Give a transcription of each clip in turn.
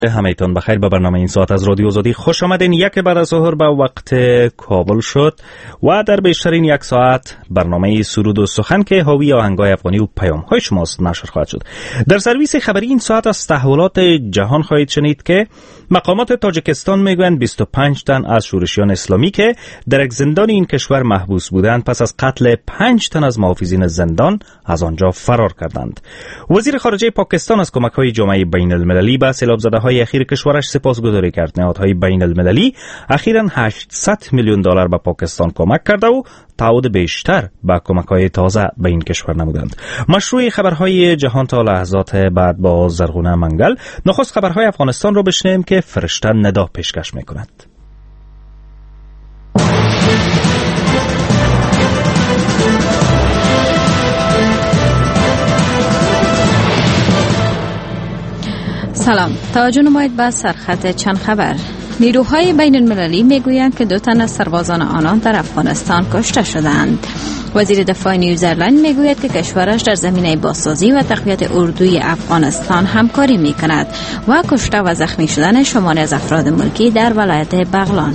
همه‌تان بخیر. به برنامه این ساعت از رادیو آزادی خوش آمدین. یک بعد از ظهر به وقت کابل شد و در بیشترین یک ساعت برنامه سرود و سخن که حاوی آهنگای افغانی و پیام‌های شماست نشر خواهد شد. در سرویس خبری این ساعت از تحولات جهان خواهید شنید که مقامات تاجیکستان میگویند 25 تن از شورشیان اسلامی که در یک زندان این کشور محبوس بودند پس از قتل 5 تن از محافظین زندان از آنجا فرار کردند. وزیر خارجه پاکستان از کمک‌های جامعه بین المللی به سیلاب‌زده‌های اخیر کشورش سپاسگزاری کرد. نهادهای بین المللی اخیراً $800 میلیون به پاکستان کمک کرده و تعهد بیشتر به کمک‌های تازه به این کشور نمودند. مشروع خبرهای جهان تا لحظات بعد با زرغونه منگل. نخست خبرهای افغانستان رو بشنویم که فرشته ندا پیشکش می‌کند. سلام، توجه نمایید به سرخط چند خبر. نیروهای بین المللی میگویند که 2 تن از سربازان آنان در افغانستان کشته شدند. وزیر دفاع نیوزلند میگوید که کشورش در زمینه بازسازی و تقویت اردوی افغانستان همکاری میکند و کشته و زخمی شدن شماری از افراد ملکی در ولایت بغلان.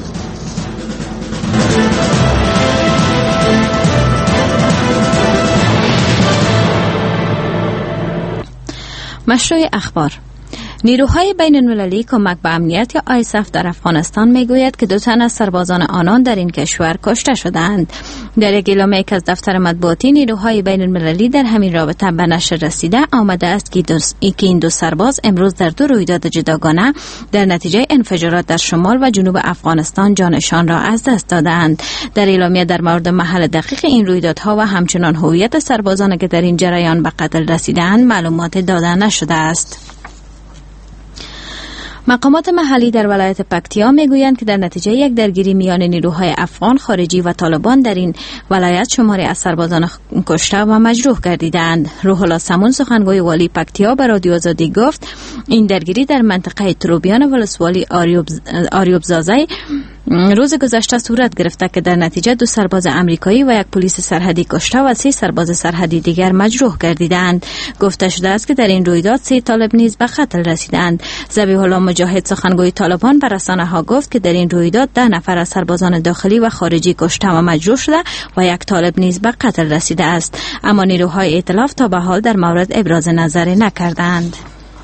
مشروع اخبار. نیروهای بین المللی کمک به امنیت یا آیسف در افغانستان میگوید که 2 تن از سربازان آنان در این کشور کشته شدند. در یک اعلامیه که از دفتر مطبوعاتی نیروهای بین المللی در همین رابطه به نشر رسیده آمده است که این 2 سرباز امروز در 2 رویداد جداگانه در نتیجه انفجارات در شمال و جنوب افغانستان جانشان را از دست دادند. در اعلامیه در مورد محل دقیق این رویدادها و همچنان هویت سربازان که در این جریان به قتل رسیدند معلومات داده نشده است. مقامات محلی در ولایت پکتیا میگویند که در نتیجه یک درگیری میان نیروهای افغان خارجی و طالبان در این ولایت شماری از سربازان کشته و مجروح گردیدند. روح الله سمون سخنگوی والی پکتیا به رادیو آزادی گفت این درگیری در منطقه تروبیان ولسوالی آریوب زازای روز گذشته صورت گرفته که در نتیجه 2 سرباز امریکایی و 1 پلیس سرحدی کشته و 3 سرباز سرحدی دیگر مجروح گردیدند. گفته شده است که در این رویداد 3 طالب نیز به قتل رسیدند. ذبیح الله مجاهد سخنگوی طالبان به رسانه‌ها گفت که در این رویداد 10 نفر از سربازان داخلی و خارجی کشته و مجروح شده و 1 طالب نیز به قتل رسیده است، اما نیروهای ائتلاف تا به حال در مورد ابراز نظر نکردند.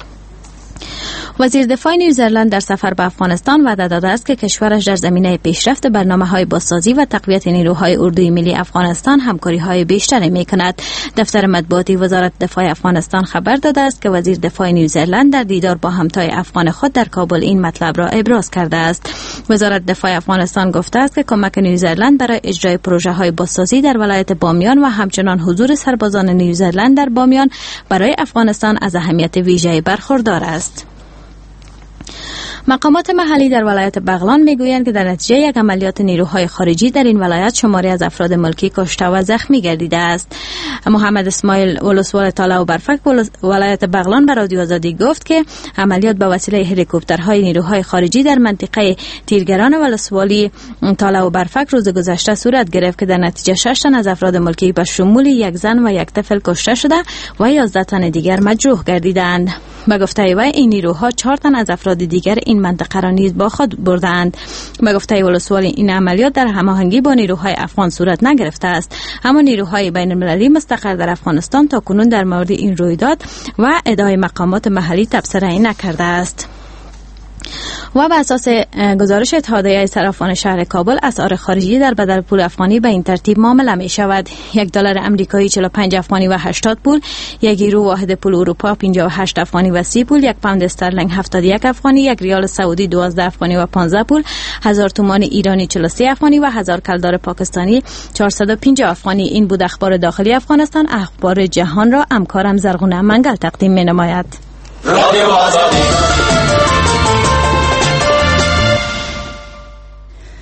وزیر دفاع نیوزلند در سفر به افغانستان وعده داده است که کشورش در زمینه پیشرفت برنامه‌های بازسازی و تقویت نیروهای اردوی ملی افغانستان همکاری‌های بیشتری می‌کند. دفتر مطبوعاتی وزارت دفاع افغانستان خبر داده است که وزیر دفاع نیوزلند در دیدار با همتای افغان خود در کابل این مطلب را ابراز کرده است. وزارت دفاع افغانستان گفته است که کمک نیوزلند برای اجرای پروژه‌های بازسازی در ولایت بامیان و همچنان حضور سربازان نیوزلند در بامیان برای افغانستان از اهمیت ویژه‌ای برخوردار است. مقامات محلی در ولایت بغلان میگویند که در نتیجه یک عملیات نیروهای خارجی در این ولایت شماری از افراد ملکی کشته و زخمی گردیده است. محمد اسماعیل ولسوال تاله و برفک ولایت بغلان به رادیو آزادی گفت که عملیات به وسیله هلیکوپترهای نیروهای خارجی در منطقه تیرگران ولسوالی تاله و برفک روز گذشته صورت گرفت که در نتیجه 6 تن از افراد ملکی به شمول 1 زن و 1 طفل کشته شده و 11 تن دیگر مجروح گردیدند. به گفته وی این نیروها 4 تن از افراد دیگر این منطقه را نیز با خود بردند. به گفته ولسوالی این عملیات در هماهنگی با نیروهای افغان صورت نگرفته است، اما نیروهای بین المللی مستقر در افغانستان تا کنون در مورد این رویداد و ادعای مقامات محلی تبصره‌ای نکرده است. و به اساس گزارش اتحادیه صرافان شهر کابل اسعار خارجی در بدل پول افغانی به این ترتیب معامله می شود: $1 امریکایی 45 افغانی و 80 پول، 1 یورو واحد پول اروپا 58 افغانی و 30 پول، 1 پوند استرلینگ 71 افغانی، 1 ریال سعودی 12 افغانی و 15 پول، 1000 تومان ایرانی 43 افغانی و 1000 کلدار پاکستانی 450 افغانی. این بود اخبار داخلی افغانستان. اخبار جهان را همکارم زرغونه منگل تقدیم می نماید. رادیو آزادی.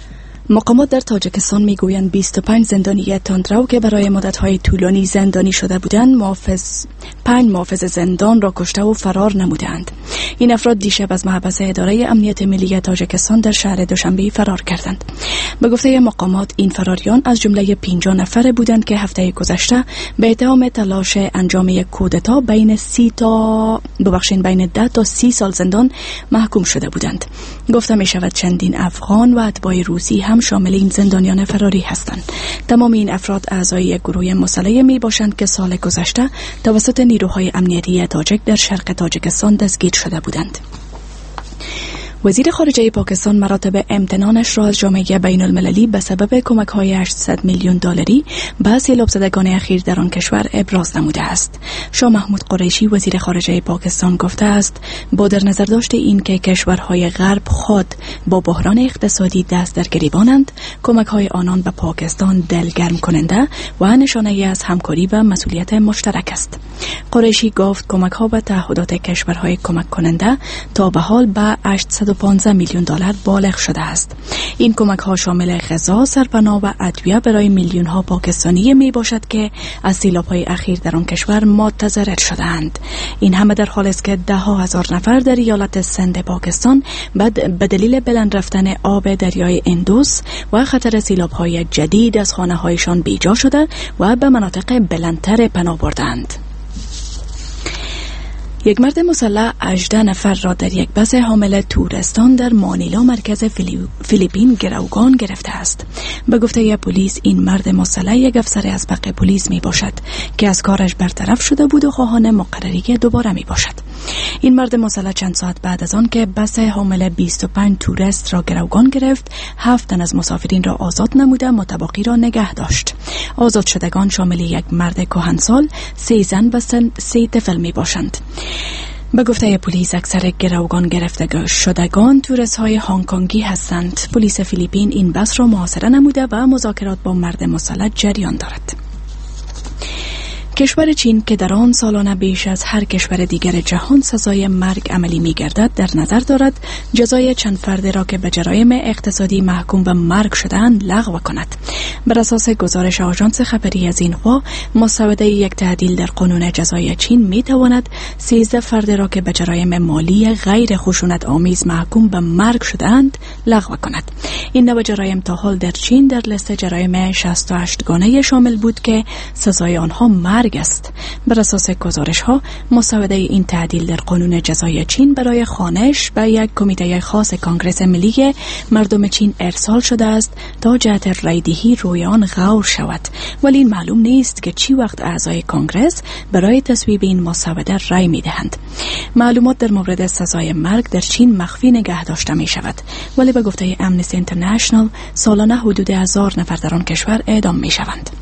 مقامات در تاجیکستان میگویند 25 زندانی تندرو که برای مدت‌های طولانی زندانی شده بودند 5 محافظ زندان را کشته و فرار نمودند. این افراد دیشب از محبس اداره امنیت ملی تاجیکستان در شهر دوشنبه فرار کردند. به گفته مقامات این فراریان از جمله 50 نفر بودند که هفته گذشته به اتهام تلاش انجام یک کودتا بین 10 تا 30 سال زندان محکوم شده بودند. گفته می شود چندین افغان و اتباع روسی هم شامل این زندانیان فراری هستند. تمام این افراد اعضای یک گروه مسلح می باشند که سال گذشته توسط نیروهای امنیتی تاجیک در شرق تاجیکستان دستگیر شده بودند. وزیر خارجه پاکستان مراتب امتنانش را از جامعه بین المللی به سبب کمک‌های 800 میلیون دلاری به سیلاب زدگان اخیر در آن کشور ابراز نموده است. شاه محمود قریشی وزیر خارجه پاکستان گفته است با در نظر داشت این که کشورهای غرب خود با بحران اقتصادی دست در گریبانند، کمک‌های آنان به پاکستان دلگرم کننده و نشانه از همکاری و مسئولیت مشترک است. قریشی گفت کمک‌ها به تعهدات کشورهای کمک کننده تا به حال به 815 میلیون دلار بالغ شده است. این کمک‌ها شامل غذا، سرپناه و ادویه برای میلیون‌ها پاکستانی می باشد که از سیلاب‌های اخیر در آن کشور متضرر شده‌اند. این همه در حالی است که 10,000 نفر در ایالت سند پاکستان به دلیل بلند رفتن آب دریای اندوس و خطر سیلاب‌های جدید از خانه‌هایشان بیجا شده و به مناطق بلندتر پناه بردند. یک مرد مسلح 18 نفر را در یک بس حامل تورستان در مانیلا مرکز فیلیپین گروگان گرفته است. به گفته پلیس این مرد مسلح یک افسر اسبق پلیس می باشد که از کارش برطرف شده بود و خواهان مقرری دوباره می باشد. این مرد مسلح چند ساعت بعد از آن که بس حامل 25 توریست را گروگان گرفت، 7 تن از مسافرین را آزاد نموده متبقی را نگه داشت. آزاد شدگان شامل یک مرد کهنسال، 3 زن و 3 طفل می باشند. به گفته پلیس اکثر گروگان گرفته شدگان توریست های هنگ کنگی هستند. پلیس فیلیپین این بس را محاصره نموده و مذاکرات با مرد مسلح جریان دارد. کشور چین که در آن سالانه بیش از هر کشور دیگر جهان سزای مرگ عملی می گردد در نظر دارد جزای چند فرد را که به جرایم اقتصادی محکوم به مرگ شدند لغو کند. بر اساس گزارش آژانس خبری از اینخوا، مسوده یک تعدیل در قانون جزای چین می تواند 13 فرد را که به جرایم مالی غیر خشونت آمیز محکوم به مرگ شدند لغو کند. این نوع جرایم تا حال در چین در لیست جرایم 68 گانه شامل بود که سزای آنها مرگ است. بر اساس گزارش ها، مسوده این تعدیل در قانون جزای چین برای خوانش به یک کمیته خاص کنگره ملی مردم چین ارسال شده است تا جهت رایدهی روی آن غور شود، ولی این معلوم نیست که چی وقت اعضای کنگرس برای تصویب این مسوده رای می دهند. معلومات در مورد سزای مرگ در چین مخفی نگه داشته می شود، ولی به گفته امنستی اینترنشنال سالانه حدود 1000 نفر در آن کشور اعدام می شوند.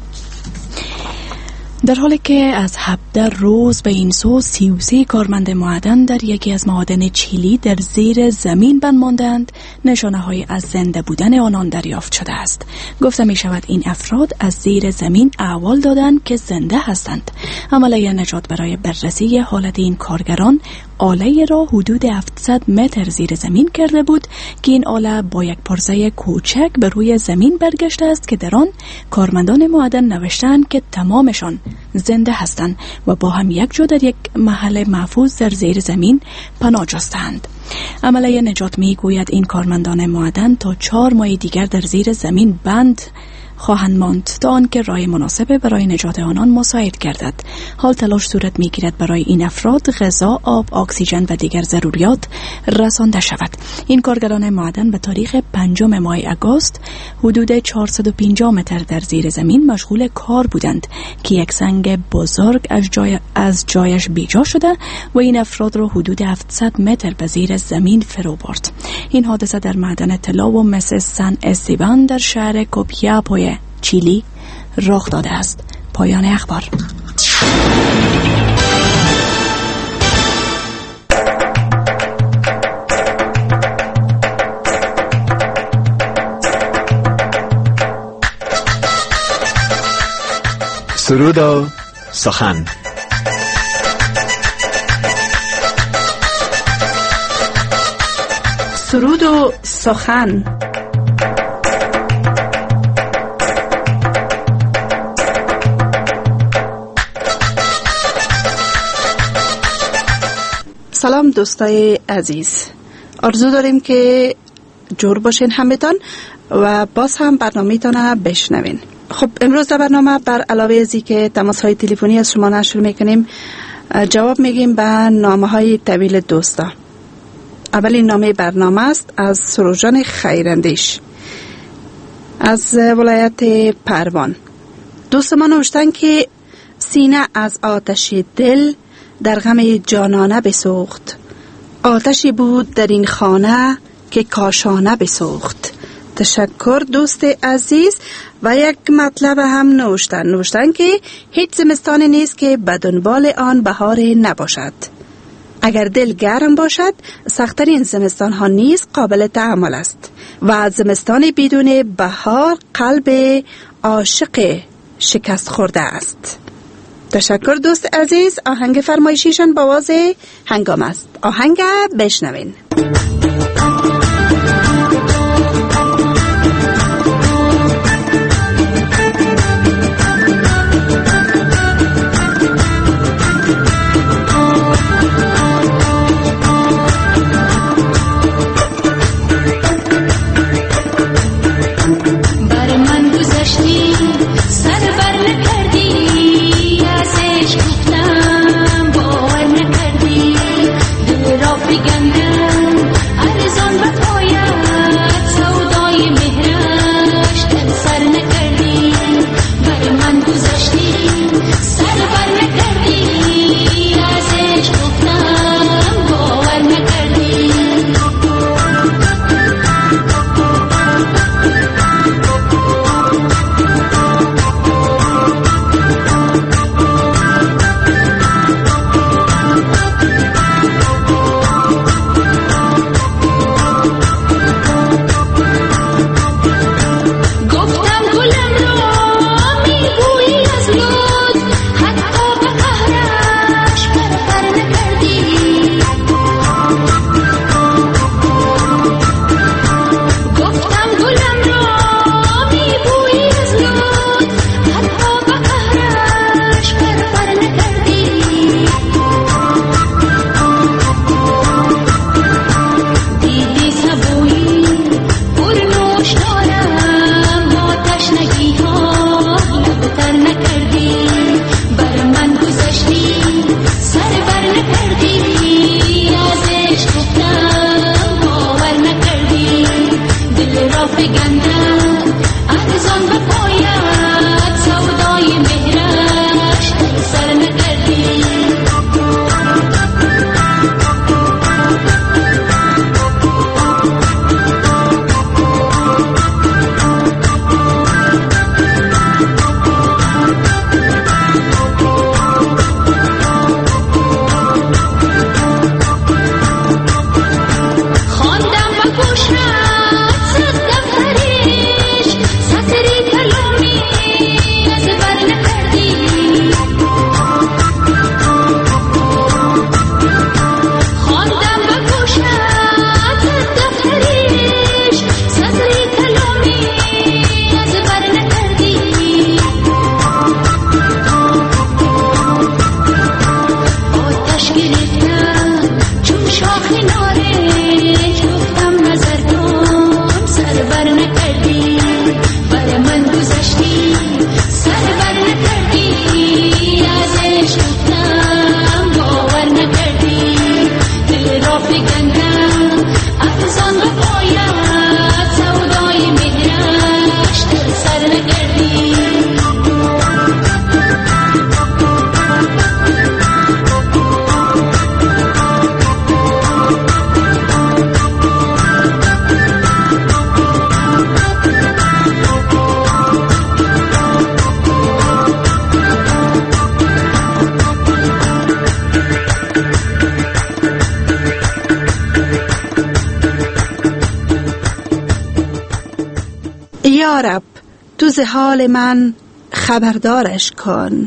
در حالی که از 17 روز به این سو 33 کارمند معدن در یکی از معادن چیلی در زیر زمین بند ماندند، نشانه‌هایی از زنده بودن آنان دریافت شده است. گفته می شود این افراد از زیر زمین احوال دادند که زنده هستند. عملیه نجات برای بررسی حالت این کارگران آله را حدود 700 متر زیر زمین کرده بود که این آله با یک پرزه کوچک به روی زمین برگشته است که در آن کارمندان معدن نوشتند که تمامشان زنده هستند و با هم یک جا در یک محل محفوظ در زیر زمین پناه جستند. عملیه نجات می گوید این کارمندان معدن تا 4 ماه دیگر در زیر زمین بند خواهند ماند تا آنکه راه مناسب برای نجات آنان مساعد گردد. حال تلاش صورت میگیرد برای این افراد غذا، آب، اکسیژن و دیگر ضروریات رسانده شود. این کارگران معدن به تاریخ 5 ماه آگوست حدود 450 متر در زیر زمین مشغول کار بودند که یک سنگ بزرگ از جایش بیجا شده و این افراد را حدود 700 متر به زیر زمین فرو برد. این حادثه در معدن طلا و مس سن استیوان در شهر کوپیاپوی چیلی رخ داده است. پایان اخبار. سرود و سخن. سرود و سخن. سلام دوستای عزیز، آرزو داریم که جور باشین همتان و باز هم برنامه تان بشنوین. خب امروز در برنامه بر علاوه ازی که تماس های تلفنی از شما نشر میکنیم، جواب میگیم به نامه های طویل دوستا. اولین نامه برنامه است از سروجان خیراندیش از ولایت پروان. دوست ما نوشتن که سینه از آتش دل در غم جانانه بسوخت، آتشی بود در این خانه که کاشانه بسوخت. تشکر دوست عزیز. و یک مطلب هم نوشتن که هیچ زمستانی نیست که به دنبال آن بهار نباشد. اگر دل گرم باشد سخت‌ترین زمستان ها نیز قابل تحمل است و زمستان بدون بهار قلب عاشق شکست خورده است. تشکر دوست عزیز. آهنگ فرمایشیشان با آواز هنگام است. آهنگ بشنوین. یارب تو ز حال من خبردارش کن،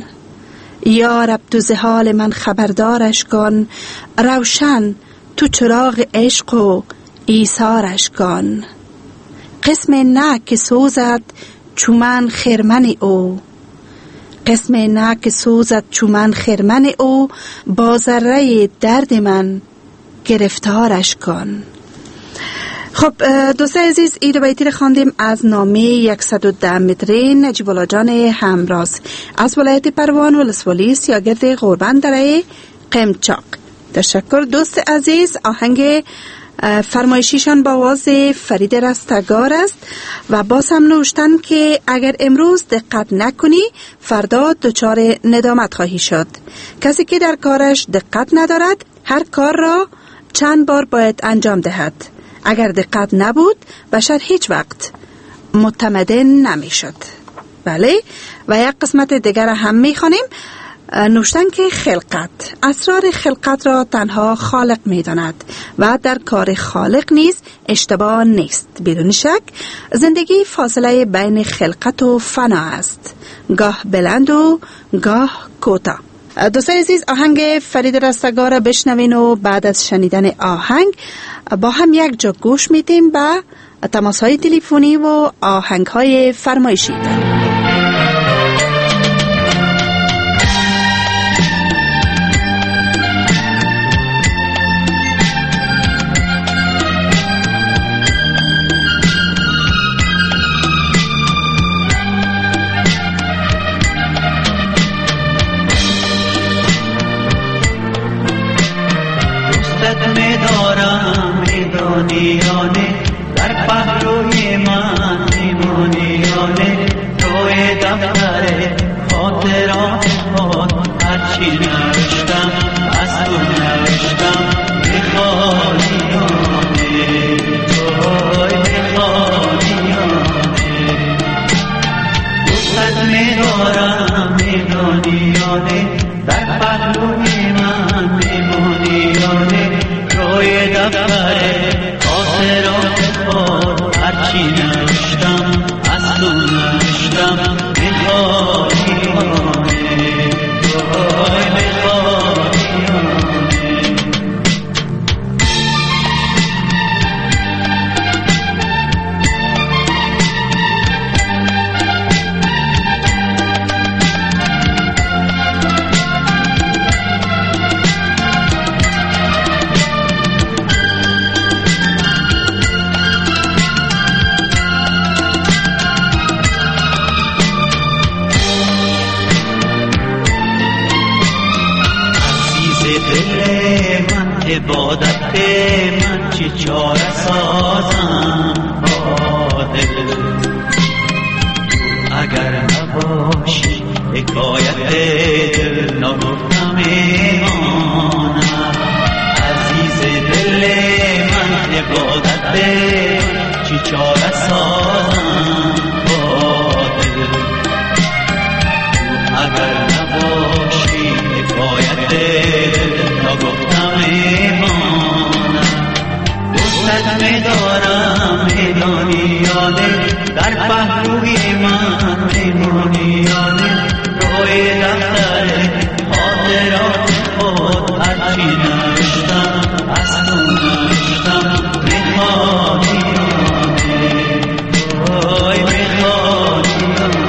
یارب تو ز حال من خبردارش کن، روشن تو چراغ عشق و ایثارش کن. قسم نه که سوزد چو من خرمن او، قسم نه که سوزد چو من خرمن او، با ذره درد من گرفتارش کن. خب دوستای عزیز، این بیتی رو خواندیم از نامه 110 متری نجیب الله جان همراز از ولایت پروان ولسوالی سیاگرد قربان دره قمچاق. تشکر دوست عزیز. آهنگ فرمایشیشان با آواز فرید رستگار است و باز هم نوشتن که اگر امروز دقت نکنی فردا دچار ندامت خواهی شد. کسی که در کارش دقت ندارد هر کار را چند بار باید انجام دهد. اگر دقت نبود بشر هیچ وقت متمدن نمی شد. بله، و یک قسمت دیگر هم می خوانیم. نوشتن که خلقت، اسرار خلقت را تنها خالق می داند و در کار خالق نیز اشتباه نیست. بدون شک زندگی فاصله بین خلقت و فنا است، گاه بلند و گاه کوتاه. دوستان عزیز، آهنگ فرید رستگار را بشنوین و بعد از شنیدن آهنگ با هم یک جا گوش میدیم به تماس های تلفنی و آهنگ های فرمایشی. در پهلوی من میمونیانه روی دفتر خاطرات خود هرچی نوشتم از تو نوشتم میخوانیانه توی میخوانیانه دوستت میدارم میدانیانه در پهلوی من میمونیانه روی دفتر خاطرات خود هرچی نوشتم از تو نوشتم میخوانیانه توی میخوانیانه عبادت من چی چاره سازم با دل اگر نباشی حکایت دل نگفتم ایمانم عزیز دل من عبادت من چی چاره سازم با دل اگر نباشی حکایت دل نگفتم دوستت میدارم میدانیانه در پهلوی من میمونیانه روی دفتر خاطرات خود هرچی نوشتم از تو نوشتم میخوانیانه توی میخوانیانه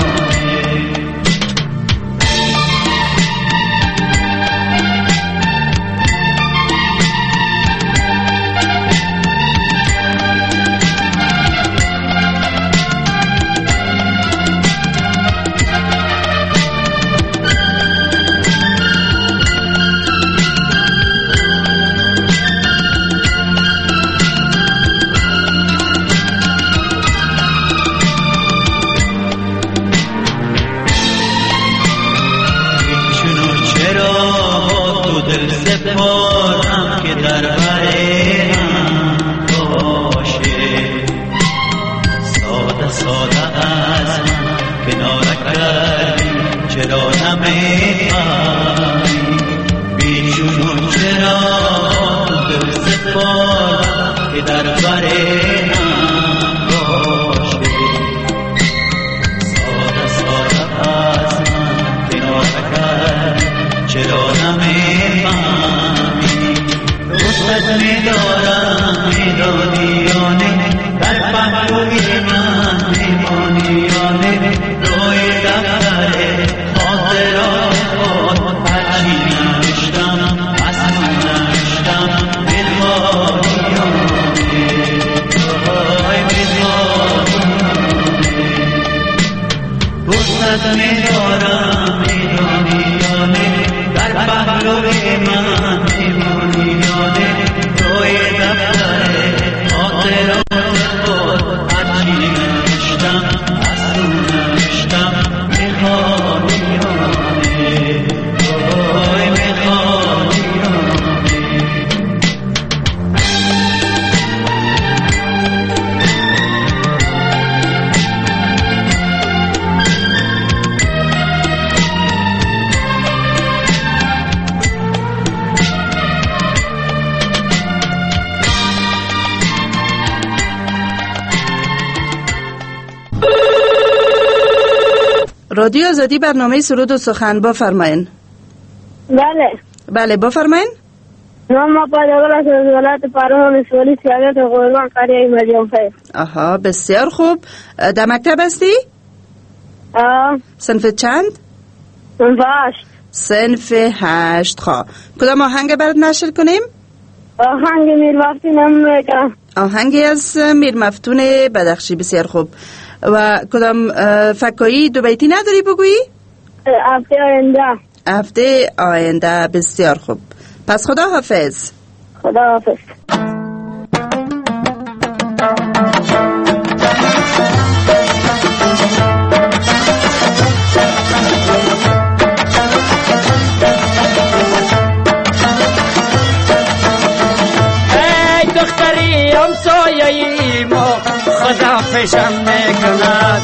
سپارم که در بره من باشه ساده ساده از من کنار کردی چرا نمیفهمی بیچون چرا دل سپارم که در بره من باشه ساده ساده از من کنار کردی چرا نمیفهمی دوستت میدارم میدانیانه در پهلوی من میمانیانه روی دفتر خاطرات خود هرچی نوشتم از تو نوشتم میخوانیانه رادیو آزادی برنامه سرود و سخن بفرمایین. بله بفرمایین. نام پایدار از ولایت پروان ولسوالی سیاست قربان قریه مریم خیر. آها بسیار خوب. در مکتب هستی؟ صنف چند؟ صنف 8. صنف 8. خواه کدام آهنگ برات نشر کنیم؟ آهنگ میر مفتون آهنگی از میر مفتون بدخشی. بسیار خوب. و کدام فکایی دو بیتی نداری بگویی؟ هفته آینده. هفته آینده. بسیار خوب. پس خدا حافظ. خدا حافظ. ای دختری همسایه‌ای ما خدا پیشم میکند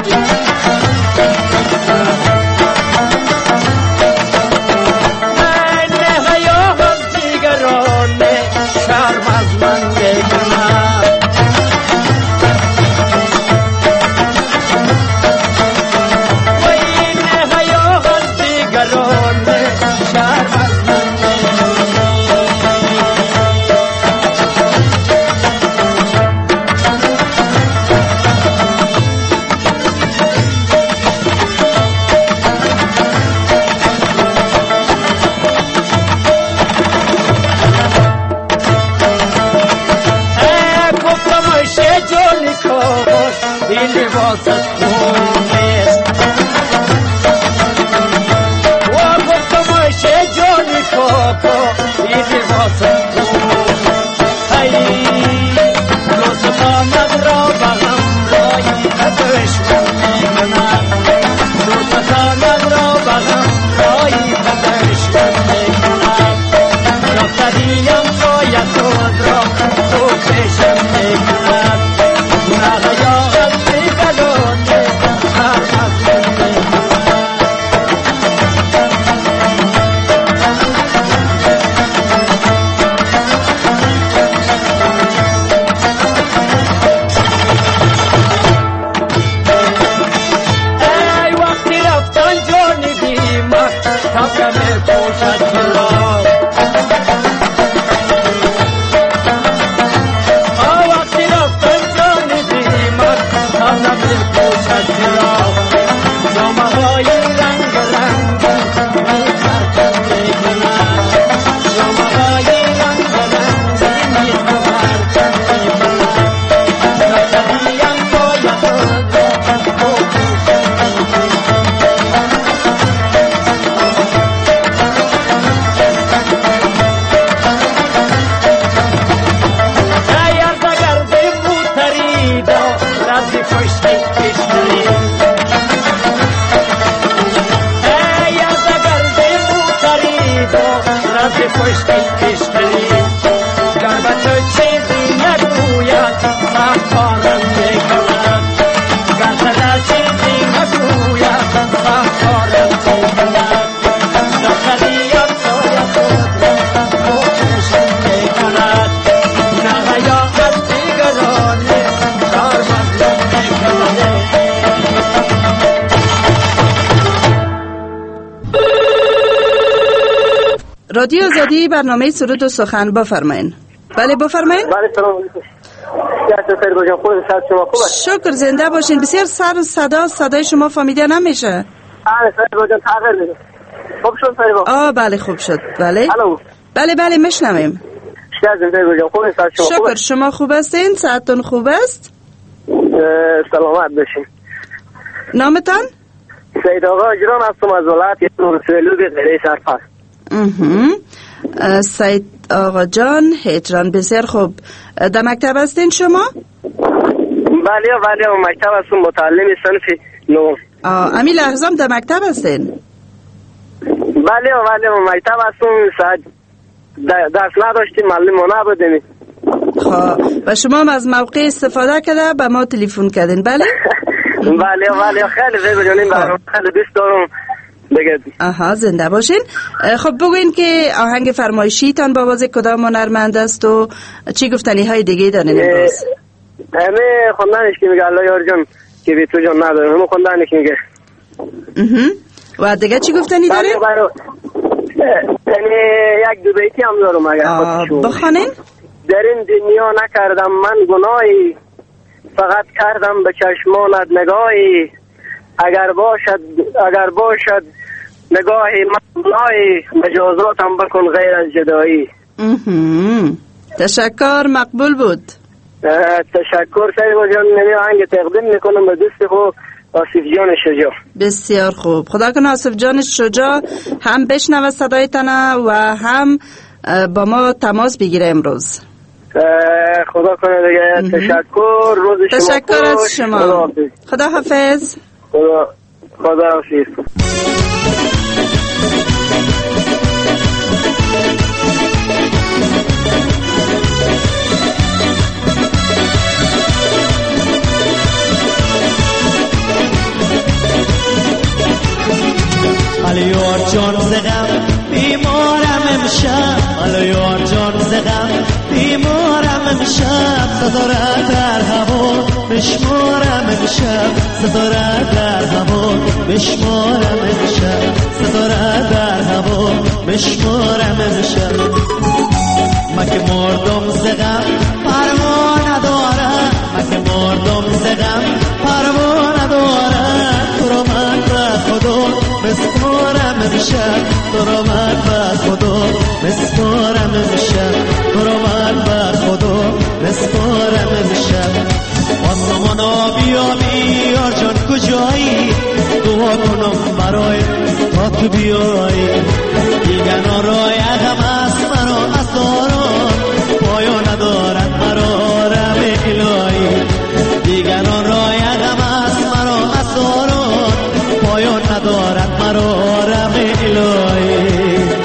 رادیو آزادی برنامه سرود و سخن بفرمایین. بله بفرمایین. بله سلام علیکم. شکر زنده باشین. بسیار سر و صدای شما فهمیده نمیشه. بله فرید جان تغییر میده. خوب شد فرید. بله خوب شد. بله. الو. بله میشنویم. شکر شما خوب هستین؟ صحتتون خوب است؟ سلامت باشین. نامتان؟ سید آقا اجران هستم از ولایت ولسوالی غیره سرپاس. سید آقا جان هجران. بسیار خوب. در مکتب هستین شما؟ بله مکتب هستم، متعلم صنف 9. امی لحظه در مکتب هستین؟ بله مکتب هستم، درس نداشتیم، معلم ما نبودیم. خب و شما هم از موقع استفاده کرده به ما تلفن کردین؟ بله بله خیلی زیبا جانیم، خیلی دوست دارم بگید. زنده باشین. خب بگوین که آهنگ فرمایشیتان با آواز کدام هنرمند است و چی گفتنی های دیگه دارین امروز؟ همه خوندنش که میگه الله یار جان که بی تو جان نداره، همه خوندنش میگه. و دیگه چی گفتنی دارین؟ یعنی یک دو بیتی هم دارم اگر بخوانین. در این دنیا نکردم من گناهی، فقط کردم به چشمانت نگاهی، اگر باشد نگاهی من گناهی، مجازاتم بکن غیر از جدایی. تشکر، مقبول بود. تشکر سید جان. نمی آهنگ تقدیم میکنم به دوست خود آصف جان شجاع. بسیار خوب. خدا کنه آصف جان شجاع هم بشنوه صدایتان و هم با ما تماس بگیره امروز. خدا کنه دیگه. تشکر، روز شما خوش. تشکر از شما. خدا حافظ. خدا حافظ. علی یار جان زغم بیمارم امشب، علی یار جان زغم بیمارم امشب، ستاره در هوا بشمارم امشب، ستاره در هوا بشمارم امشب، ستاره در هوا بشمارم امشب. مگه مردم زغم پروا ندارم، مگه مردم زغم پروا ندارم، تو رو من به خدا بسپارم امشب، تو رو من به خدا بسپارم امشب، تو رو من به خدا بسپارم امشب. آسمانا بیا یار جان کجایی، دعا کنم برای تا تو بیایی، دیگران را یکم از مرا اساران، پایان ندارد مرا رحم الهی، دیگران را یکم از مرا اساران، پایان ندارد مرا رحم الهی.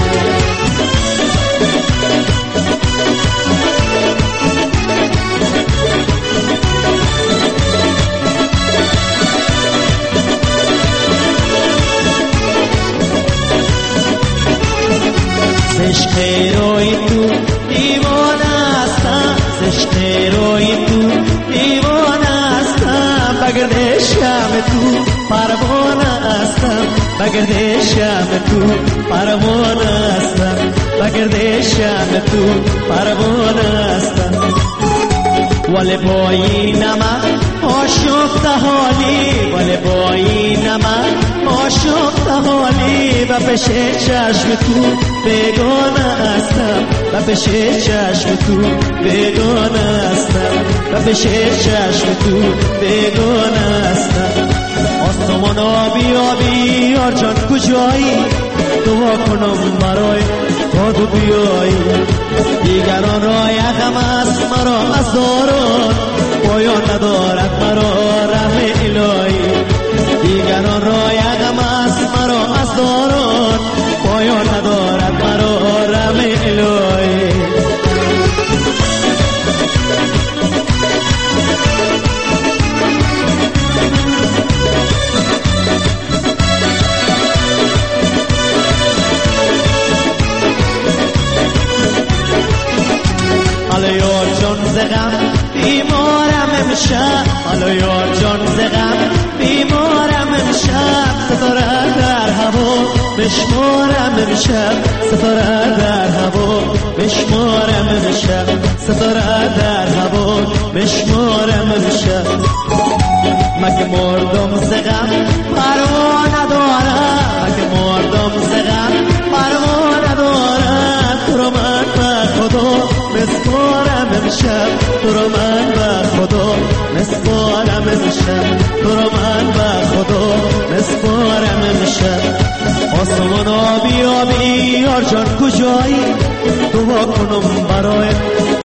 عشق روی تو دیوانه هستم، عشق روی تو دیوانه هستم، بگردشم تو پروانه هستم، بگردشم تو پروانه هستم، بگردشم تو پروانه هستم. ولی بایی نمک آشفت حالی، ولی بایی نمک آشفت حالی، و پیش چشم تو بیگانه هستم، و پیش چشم تو بیگانه هستم، و پیش چشم تو بیگانه هستم. آسمان آبی یار جان کجایی، دعا کنم برای تا تو بیایی، دیگران را یکم از مرا ازاران، پایان ندارد مرا رحم الهی، دیگران را یکم از مرا ازاران، پایان ندارد مرا رحم الهی. علی یار جان زغم بیمارم امشب، علی یار جان زغم بیمارم امشب، ستاره در هوا بشمارم امشب، ستاره در هوا بشمارم امشب، ستاره در هوا بشمارم امشب. مگه مردم زغم پروا ندارم، مگه مردم زغم پروا ندارم، تو رو من به خدا بسپارم امشب، تو رو من به خدا بسپارم امشب، تو رو من به خدا بسپارم امشب. آسمان آبی آبی یار جان کجایی دعا کنم برای